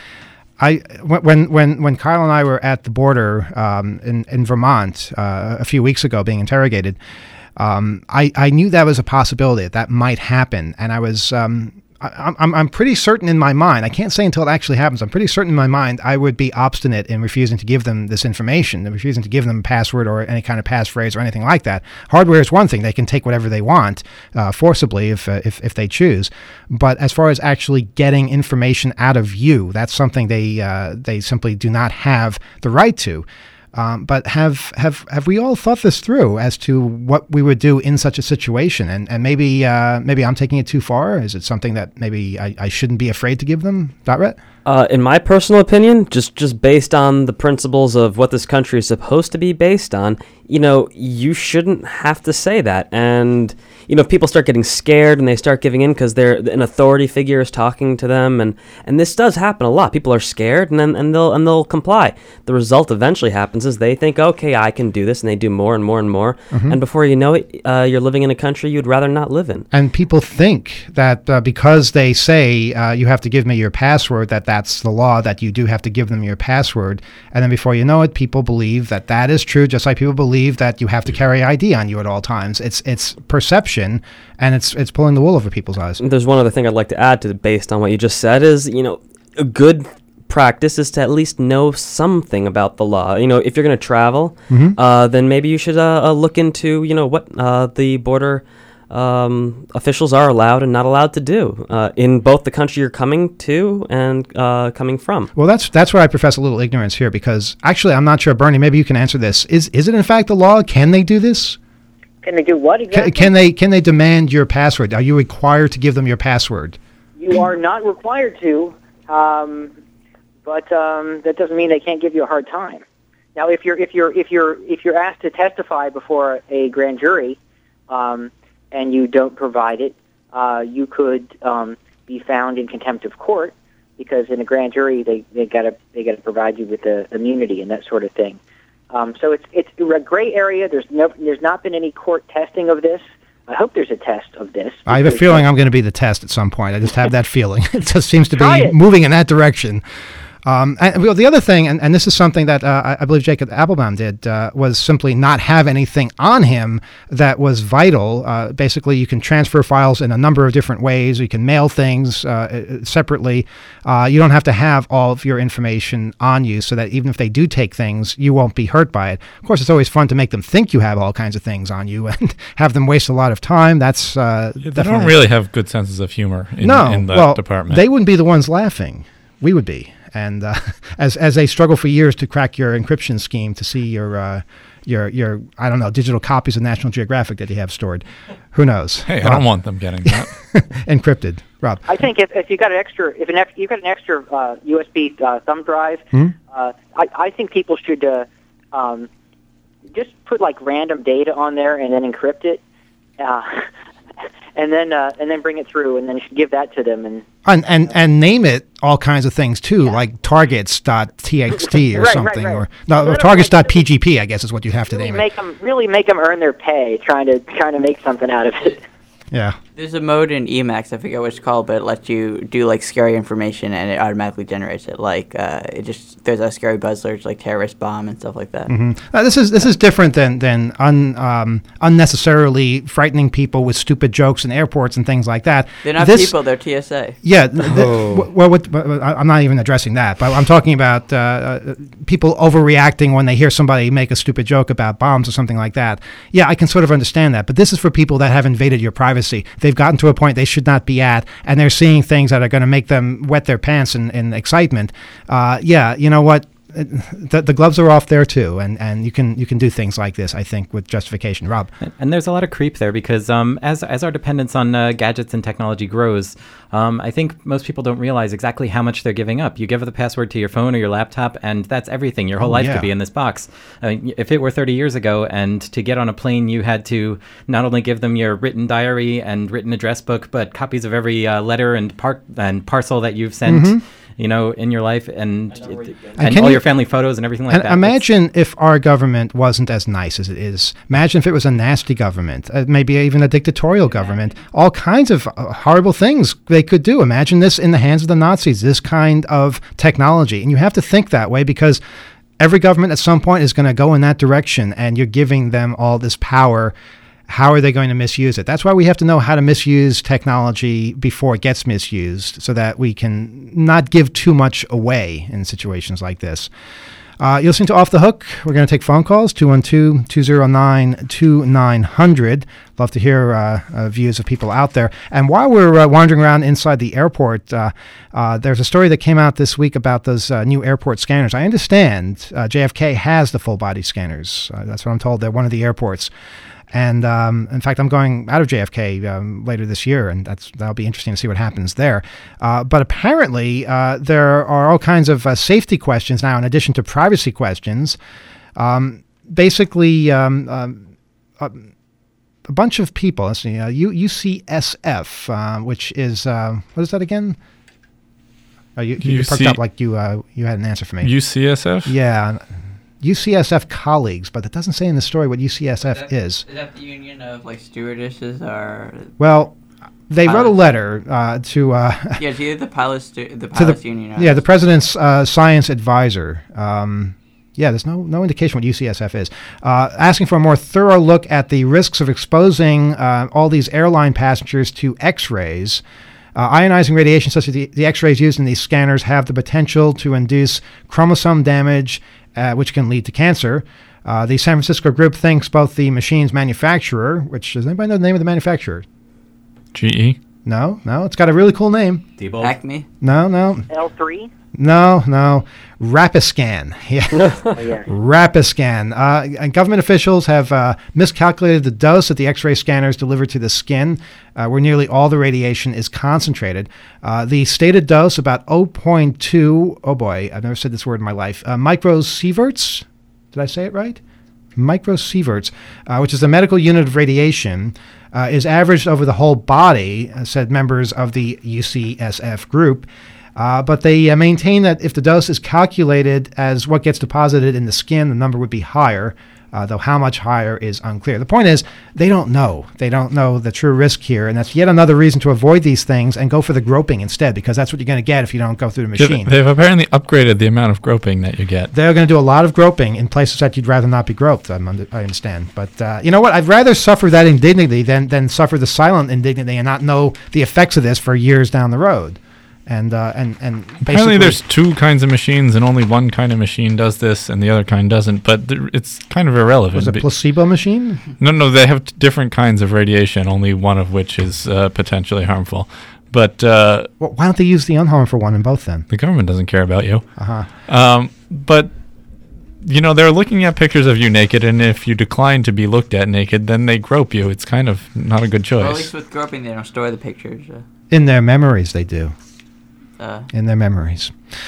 When Kyle and I were at the border in Vermont a few weeks ago being interrogated, I knew that was a possibility, that might happen, and I was I'm pretty certain in my mind, I can't say until it actually happens, I'm pretty certain in my mind I would be obstinate in refusing to give them this information, refusing to give them a password or any kind of passphrase or anything like that. Hardware is one thing. They can take whatever they want forcibly if they choose. But as far as actually getting information out of you, that's something they simply do not have the right to. But have we all thought this through as to what we would do in such a situation? And maybe I'm taking it too far. Is it something that maybe I shouldn't be afraid to give them? Rhett? In my personal opinion, just based on the principles of what this country is supposed to be based on, you shouldn't have to say that. And, if people start getting scared and they start giving in because an authority figure is talking to them, and this does happen a lot. People are scared and they'll comply. The result eventually happens is they think, okay, I can do this, and they do more and more and more. Mm-hmm. And before you know it, you're living in a country you'd rather not live in. And people think that because they say you have to give me your password, that's the law, that you do have to give them your password. And then before you know it, people believe that is true, just like people believe that you have to carry ID on you at all times. It's perception, and it's pulling the wool over people's eyes. There's one other thing I'd like to add to based on what you just said is, a good practice is to at least know something about the law. If you're going to travel, mm-hmm. Then maybe you should look into, what the border officials are allowed and not allowed to do in both the country you're coming to and coming from. Well, that's where I profess a little ignorance here, because actually I'm not sure, Bernie, maybe you can answer this. Is it in fact the law? Can they do this? Can they do what exactly? Can they demand your password? Are you required to give them your password? You are not required to, but that doesn't mean they can't give you a hard time. Now, if you're asked to testify before a grand jury, and you don't provide it, you could be found in contempt of court, because in a grand jury they gotta provide you with the immunity and that sort of thing. So it's a gray area. There's not been any court testing of this. I hope there's a test of this. I have a feeling I'm going to be the test at some point. I just have that feeling. It just seems to be moving in that direction. And well, the other thing, and this is something that I believe Jacob Appelbaum did, was simply not have anything on him that was vital. Basically, you can transfer files in a number of different ways. You can mail things separately. You don't have to have all of your information on you, so that even if they do take things, you won't be hurt by it. Of course, it's always fun to make them think you have all kinds of things on you and have them waste a lot of time. That's they don't really have good senses of humor in that department. They wouldn't be the ones laughing. We would be. And as they struggle for years to crack your encryption scheme to see your I don't know, digital copies of National Geographic that you have stored, who knows? Hey, I don't want them getting that encrypted. Rob, I think if you got an extra USB thumb drive, I think people should just put like random data on there and then encrypt it. And then bring it through, and then you should give that to them, and name it all kinds of things too, like targets.txt or something, or targets.pgp, I guess is what you have to name it. Really make them earn their pay trying to make something out of it. Yeah. There's a mode in Emacs, I forget what it's called, but it lets you do like scary information and it automatically generates it. Like there's a scary buzzwords like terrorist bomb and stuff like that. Mm-hmm. This is different than unnecessarily frightening people with stupid jokes in airports and things like that. They're not people; they're TSA. Yeah. I'm not even addressing that, but I'm talking about people overreacting when they hear somebody make a stupid joke about bombs or something like that. Yeah, I can sort of understand that, but this is for people that have invaded your privacy. They've gotten to a point they should not be at, and they're seeing things that are going to make them wet their pants in excitement. Yeah, you know what? The gloves are off there too, and you can do things like this, I think, with justification. Rob? And there's a lot of creep there because as our dependence on gadgets and technology grows, I think most people don't realize exactly how much they're giving up. You give the password to your phone or your laptop, and that's everything. Your whole life could be in this box. If it were 30 years ago, and to get on a plane, you had to not only give them your written diary and written address book, but copies of every letter and parcel that you've sent. You know, in your life, and all your family photos and everything like that. Imagine if our government wasn't as nice as it is. Imagine if it was a nasty government, maybe even a dictatorial government. All kinds of horrible things they could do. Imagine this in the hands of the Nazis, this kind of technology. And you have to think that way because every government at some point is going to go in that direction, and you're giving them all this power. How are they going to misuse it? That's why we have to know how to misuse technology before it gets misused so that we can not give too much away in situations like this. You're listening to Off the Hook. We're going to take phone calls, 212-209-2900. Love to hear views of people out there. And while we're wandering around inside the airport, there's a story that came out this week about those new airport scanners. I understand JFK has the full-body scanners. That's what I'm told. They're one of the airports. And in fact, I'm going out of JFK later this year, and that'll be interesting to see what happens there. But apparently, there are all kinds of safety questions now, in addition to privacy questions. Basically, a bunch of people. Let's see, UCSF, which is what is that again? You perked up like you had an answer for me. UCSF? Yeah. UCSF colleagues, but it doesn't say in the story what UCSF is. Is that the union of like stewardesses or? Well, they wrote a letter to. Yeah, it's either the pilots union. Yeah, the president's science advisor. Yeah, there's no indication what UCSF is. Asking for a more thorough look at the risks of exposing all these airline passengers to X-rays. Ionizing radiation, such as the X-rays used in these scanners, have the potential to induce chromosome damage, which can lead to cancer. The San Francisco group thinks both the machine's manufacturer, which does anybody know the name of the manufacturer? GE? No, it's got a really cool name. Diebold? Acme? No. L3? No. Rapiscan. Yeah. Rapiscan. And government officials have miscalculated the dose that the X-ray scanners deliver to the skin, where nearly all the radiation is concentrated. The stated dose, about 0.2, oh boy, I've never said this word in my life, microsieverts? Did I say it right? Microsieverts, which is the medical unit of radiation, is averaged over the whole body, said members of the UCSF group. But they maintain that if the dose is calculated as what gets deposited in the skin, the number would be higher, though how much higher is unclear. The point is, they don't know. They don't know the true risk here, and that's yet another reason to avoid these things and go for the groping instead, because that's what you're going to get if you don't go through the machine. They've apparently upgraded the amount of groping that you get. They're going to do a lot of groping in places that you'd rather not be groped, I understand. But you know what? I'd rather suffer that indignity than suffer the silent indignity and not know the effects of this for years down the road. And apparently there's two kinds of machines, and only one kind of machine does this, and the other kind doesn't. But it's kind of irrelevant. Was it a placebo machine? No, they have different kinds of radiation, only one of which is potentially harmful. But well, why don't they use the unharmful one in both then? The government doesn't care about you. But they're looking at pictures of you naked, and if you decline to be looked at naked, then they grope you. It's kind of not a good choice. Well, at least with groping, they don't store the pictures. In their memories, they do. In their memories.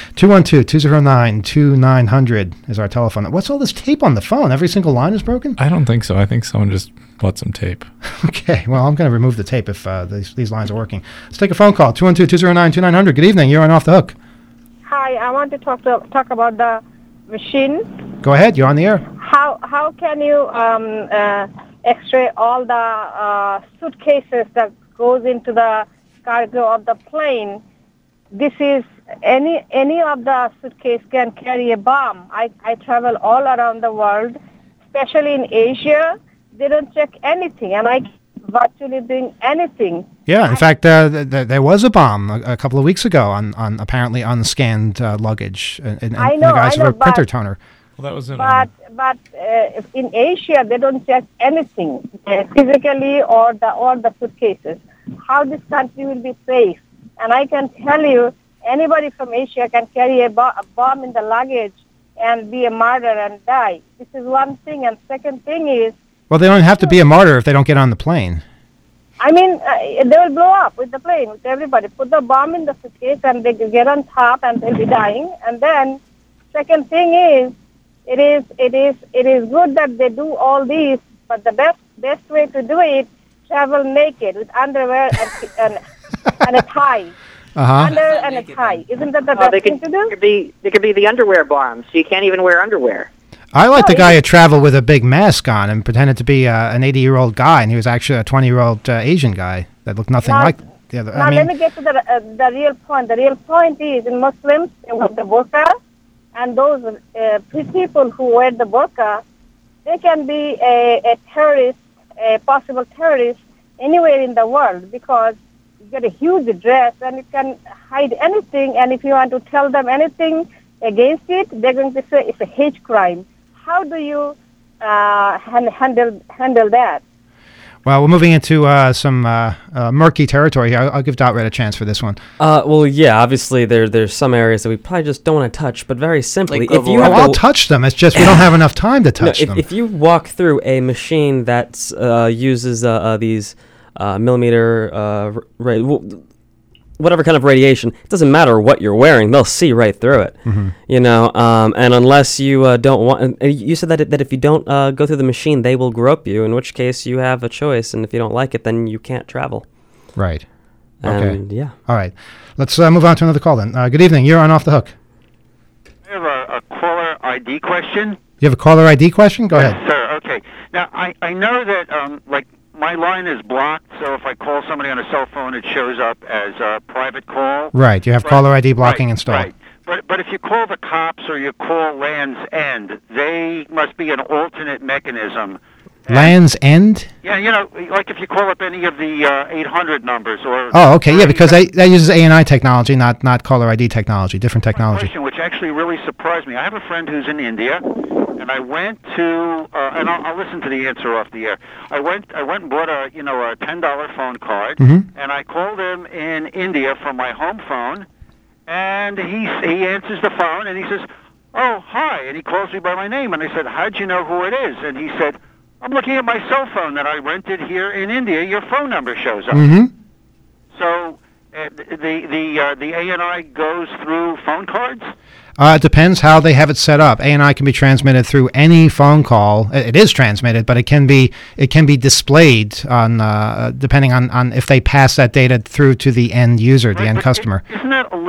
212-209-2900 is our telephone. What's all this tape on the phone? Every single line is broken? I don't think so. I think someone just bought some tape. Okay, well, I'm going to remove the tape if these lines are working. Let's take a phone call. 212-209-2900. Good evening. You're on Off the Hook. Hi, I want to talk about the machine. Go ahead. You're on the air. How can you X-ray all the suitcases that goes into the cargo of the plane? This is any of the suitcase can carry a bomb. I travel all around the world, especially in Asia. They don't check anything, and I virtually doing anything. Yeah, in fact, there was a bomb a couple of weeks ago on apparently unscanned luggage in the guise of a printer toner. Well, that was but in Asia they don't check anything physically or the suitcases. How this country will be safe? And I can tell you, anybody from Asia can carry a bomb in the luggage and be a martyr and die. This is one thing. And second thing is... Well, they don't have to be a martyr if they don't get on the plane. I mean, they will blow up with the plane, with everybody. Put the bomb in the suitcase and they get on top and they'll be dying. And then, second thing is, it is good that they do all these, but the best way to do it, travel naked with underwear and a tie. Under and a tie. Isn't that the best thing to do? They could be the underwear bombs. So you can't even wear underwear. I like the guy who traveled with a big mask on and pretended to be an 80-year-old guy, and he was actually a 20-year-old Asian guy that looked nothing like the other. Now, let me get to the real point. The real point is, in Muslims, they wear the burqa, and those people who wear the burqa, they can be a terrorist, a possible terrorist, anywhere in the world, because you get a huge dress and it can hide anything, and if you want to tell them anything against it, they're going to say it's a hate crime. How do you handle that? Well, we're moving into some murky territory here. I'll give Dot Red a chance for this one. Well, yeah, obviously there's some areas that we probably just don't want to touch, but very simply, like if you I'll touch them. It's just we don't have enough time to touch them. If you walk through a machine that uses these millimeter whatever kind of radiation, it doesn't matter what you're wearing, they'll see right through it. Mm-hmm. And unless you don't want, you said that if you don't go through the machine, they will grope you, in which case you have a choice, and if you don't like it, then you can't travel. Right. Okay. Yeah. All right. Let's move on to another call then. Good evening. You're on Off the Hook. I have a caller ID question. You have a caller ID question? Go ahead. Yes, sir. Okay. Now, I know that, my line is blocked, so if I call somebody on a cell phone, it shows up as a private call. Right, you have caller ID blocking installed. Right, but if you call the cops or you call Land's End, they must be an alternate mechanism. Land's End? Yeah, like if you call up any of the 800 numbers or... Oh, okay, yeah, because that uses ANI technology, not caller ID technology, different technology. Question, which actually really surprised me. I have a friend who's in India, and I went to, and I'll listen to the answer off the air. I went and bought a $10 phone card, and I called him in India from my home phone, and he answers the phone, and he says, "Oh, hi," and he calls me by my name, and I said, "How'd you know who it is?" And he said, "I'm looking at my cell phone that I rented here in India. Your phone number shows up." So the ANI goes through phone cards? It depends how they have it set up. ANI can be transmitted through any phone call. It is transmitted, but it can be displayed on depending on if they pass that data through to the end user, the end customer. Isn't that a little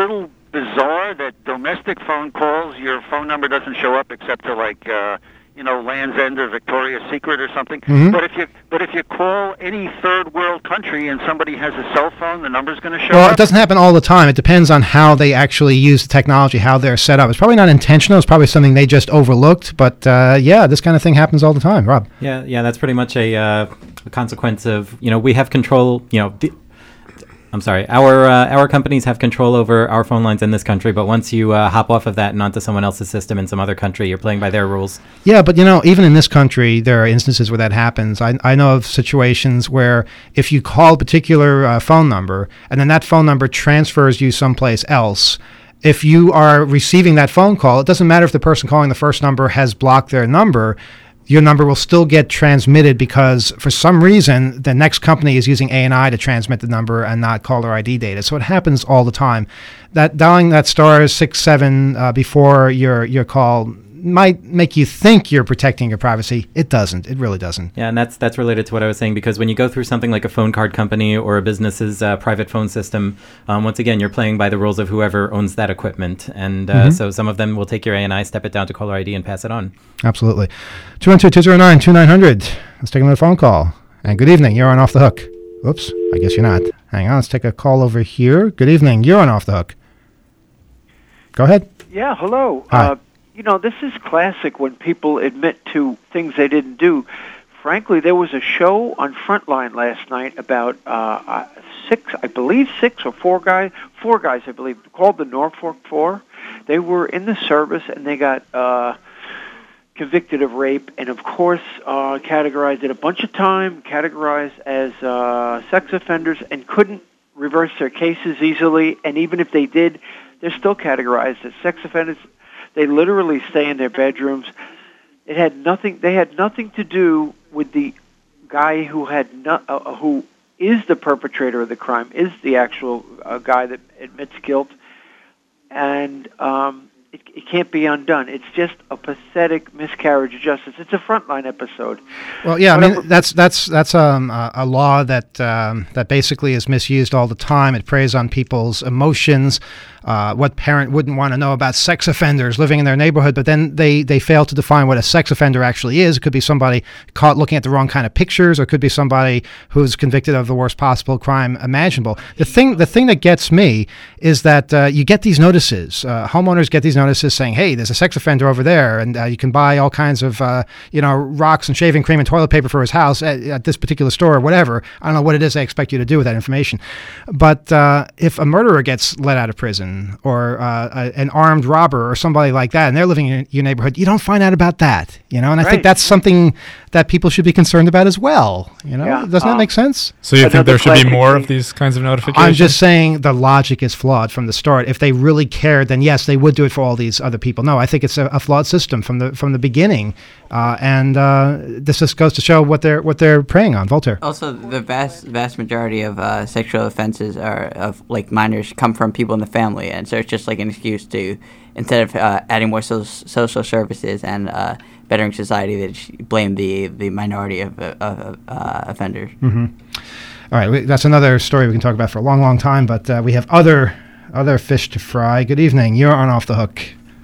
bizarre that domestic phone calls, your phone number doesn't show up except to Land's End or Victoria's Secret or something. Mhm. But if you call any third world country and somebody has a cell phone, the number's going to show Well, up. it doesn't happen all the time. It depends on how they actually use the technology, how they're set up. It's probably not intentional. It's probably something they just overlooked. But yeah, this kind of thing happens all the time. Rob. Yeah, that's pretty much a consequence of, we have control, I'm sorry, our companies have control over our phone lines in this country, but once you hop off of that and onto someone else's system in some other country, you're playing by their rules. Yeah, but even in this country, there are instances where that happens. I know of situations where if you call a particular phone number and then that phone number transfers you someplace else, if you are receiving that phone call, it doesn't matter if the person calling the first number has blocked their number. Your number will still get transmitted because for some reason the next company is using ANI to transmit the number and not caller ID data. So it happens all the time. That dialing that *67 before your call might make you think you're protecting your privacy. It doesn't. It really doesn't. Yeah, and that's related to what I was saying, because when you go through something like a phone card company or a business's private phone system, once again, you're playing by the rules of whoever owns that equipment. And so some of them will take your ANI, step it down to caller ID, and pass it on. Absolutely. 212-209-2900. Let's take another phone call. And good evening. You're on Off the Hook. Oops, I guess you're not. Hang on. Let's take a call over here. Good evening. You're on Off the Hook. Go ahead. Yeah, hello. Hi. This is classic when people admit to things they didn't do. Frankly, there was a show on Frontline last night about four guys, I believe, called the Norfolk Four. They were in the service and they got convicted of rape and, of course, categorized it a bunch of time, categorized as sex offenders, and couldn't reverse their cases easily. And even if they did, they're still categorized as sex offenders. They literally stay in their bedrooms. They had nothing to do with the guy who is the perpetrator of the crime, is the actual guy that admits guilt, and it can't be undone. It's just a pathetic miscarriage of justice. It's a Frontline episode. Well, yeah, I mean that's a law that basically is misused all the time. It preys on people's emotions. What parent wouldn't want to know about sex offenders living in their neighborhood? But then they fail to define what a sex offender actually is. It could be somebody caught looking at the wrong kind of pictures, or it could be somebody who's convicted of the worst possible crime imaginable. The thing that gets me is that you get these notices. Homeowners get these notices saying, "Hey, there's a sex offender over there, and you can buy all kinds of rocks and shaving cream and toilet paper for his house at this particular store or whatever." I don't know what it is they expect you to do with that information, but if a murderer gets let out of prison, or an armed robber or somebody like that, and they're living in your neighborhood, you don't find out about that, and I think that's something that people should be concerned about as well. Doesn't that make sense? So you think there should be more of these kinds of notifications? I'm just saying the logic is flawed from the start. If they really cared, then yes, they would do it for all these other people. No, I think it's a flawed system from the beginning, and this just goes to show what they're preying on. Voltaire. Also, the vast majority of sexual offenses of minors come from people in the family, and so it's just like an excuse to, instead of adding more social services and bettering society, they blame the minority of offenders. Mm-hmm. All right, that's another story we can talk about for a long, long time, but we have other fish to fry. Good evening. You're on Off the Hook.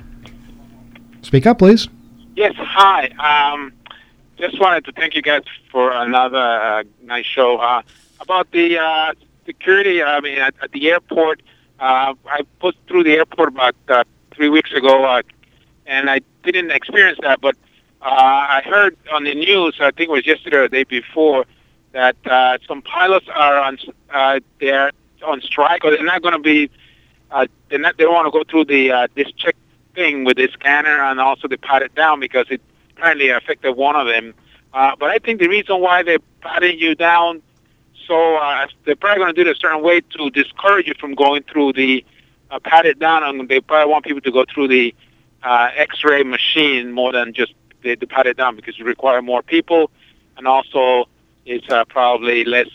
Speak up, please. Yes, hi. Just wanted to thank you guys for another nice show. About the security, at the airport, I put through the airport about 3 weeks ago, and I didn't experience that, but I heard on the news, I think it was yesterday or the day before, that some pilots are they're on strike, or they're not going to be, they don't want to go through this check thing with the scanner, and also they pat it down because it apparently affected one of them. But I think the reason why they're patting you down, so they're probably going to do it a certain way to discourage you from going through the pat it down, and they probably want people to go through the X-ray machine more than just the pat it down, because you require more people, and also it's probably less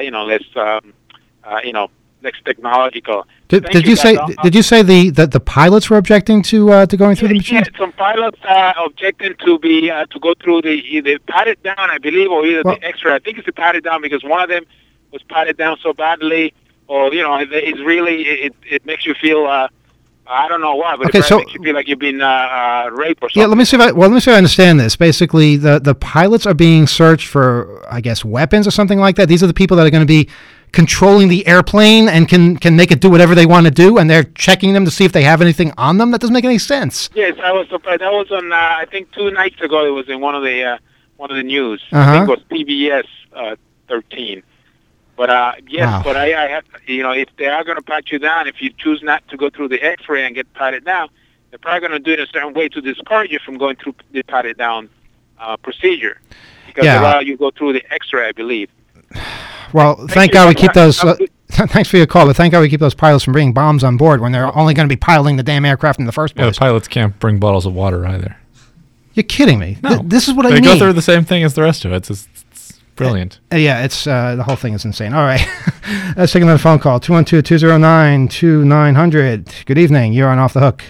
technological. Did you say the pilots were objecting to going through the machine? Yeah, some pilots objecting to go through the pat it down, I believe, or either the X-ray. I think it's the pat it down, because one of them was patted down so badly, or it's really it makes you feel I don't know why, but Okay, it so- makes you feel like you've been raped or something. Yeah, let me see if I understand this. Basically, the pilots are being searched for, I guess, weapons or something like that. These are the people that are going to be controlling the airplane and can make it do whatever they want to do, and they're checking them to see if they have anything on them. That doesn't make any sense. Yes, I was surprised. That was on. I think 2 nights ago. It was in one of the news. I Uh-huh. think it was PBS 13. But yes, Wow. but I have, if they are going to pat you down, if you choose not to go through the X-ray and get patted down, they're probably going to do it a certain way to discourage you from going through the patted down procedure, because Yeah. they allow you to go through the X-ray, I believe. Well, thank God we keep those. Thanks for your call, but thank God we keep those pilots from bringing bombs on board when they're only going to be piloting the damn aircraft in the first Yeah, place. the pilots can't bring bottles of water either. You're kidding me. No. This is what I They mean. go through the same thing as the rest of it. It's brilliant. Yeah, it's the whole thing is insane. All right, let's take another phone call. 212-209-2900. Good evening. You're on Off the Hook.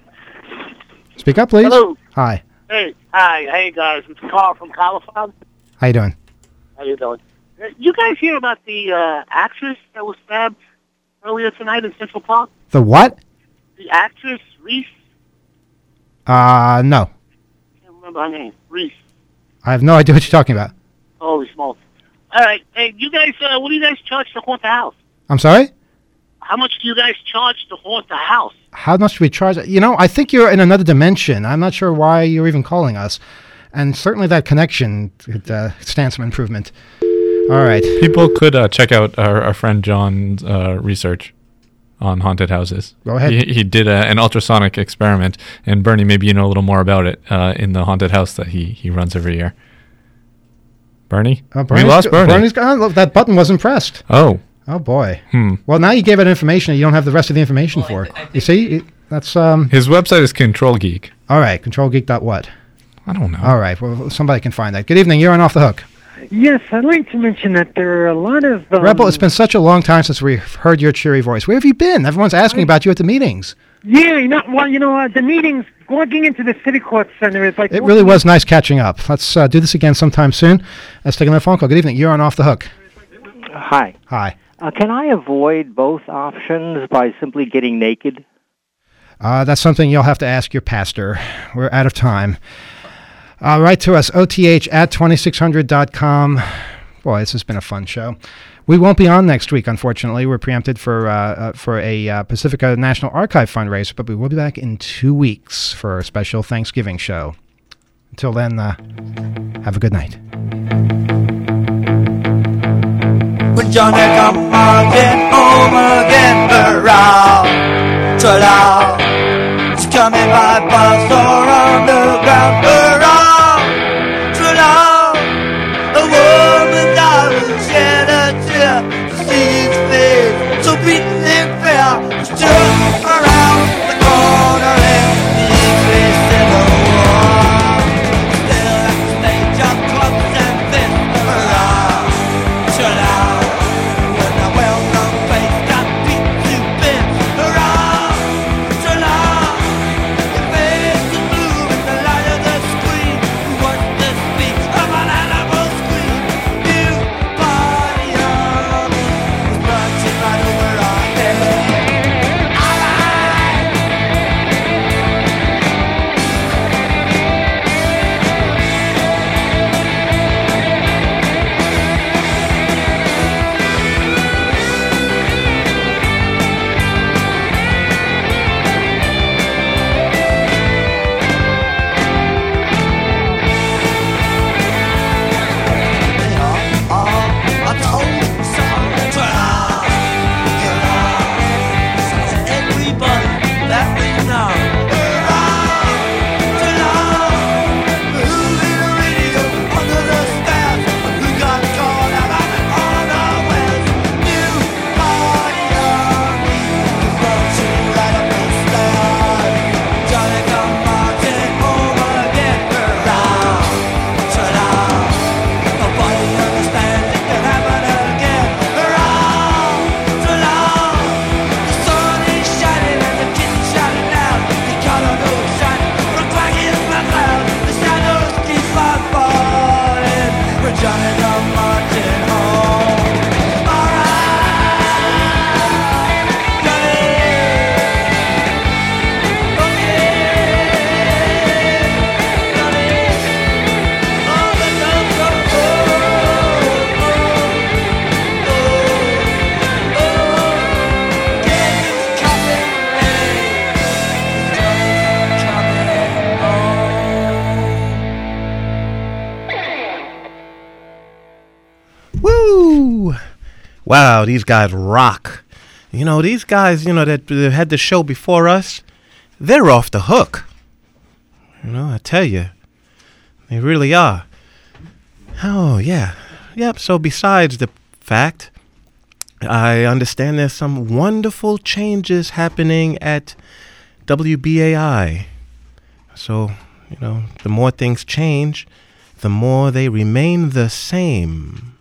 Speak up, please. Hello. Hi. Hey, hi, hey guys, it's Carl from California. How you doing? How you doing? You guys hear about the actress that was stabbed earlier tonight in Central Park? The what? The actress Reese. No. I can't remember her name. Reese. I have no idea what you're talking about. Holy smokes! All right, hey, you guys, what do you guys charge to haunt the house? I'm sorry? How much do you guys charge to haunt the house? How much do we charge? I think you're in another dimension. I'm not sure why you're even calling us. And certainly that connection could stand some improvement. All right. People could check out our friend John's research on haunted houses. Go ahead. He did an ultrasonic experiment, and Bernie, maybe you know a little more about it in the haunted house that he runs every year. Bernie? We lost Bernie. Bernie's gone. Look, that button wasn't pressed. Oh. Oh, boy. Hmm. Well, now you gave it information that you don't have the rest of the information for. You see? That's... His website is Control Geek. All right. ControlGeek.what? I don't know. All right. Well, somebody can find that. Good evening. You're on Off the Hook. Yes, I'd like to mention that there are a lot of... Rebel, it's been such a long time since we've heard your cheery voice. Where have you been? Everyone's asking about you at the meetings. Yeah, the meetings, walking into the City Court Center is like... It really was nice catching up. Let's do this again sometime soon. Let's take another phone call. Good evening. You're on Off the Hook. Hi. Hi. Can I avoid both options by simply getting naked? That's something you'll have to ask your pastor. We're out of time. Write to us, oth@2600.com. Boy, this has been a fun show. We won't be on next week, unfortunately. We're preempted for a Pacifica National Archive fundraiser, but we will be back in 2 weeks for a special Thanksgiving show. Until then, have a good night. When Johnny come marching home again, hurrah, tra-la. She's coming by bus or underground, hurrah, tra-la. A woman died shed a tear to see his face, so beaten and fair. She turned around the corner and he faced in the wall. Still at the stage of clubs and fists, hurrah, tra-la. wow, these guys rock. You know, these guys, you know, that had the show before us, they're off the hook. You know, I tell you, they really are. Oh, yeah. Yep, so besides the fact, I understand there's some wonderful changes happening at WBAI. So, you know, the more things change, the more they remain the same.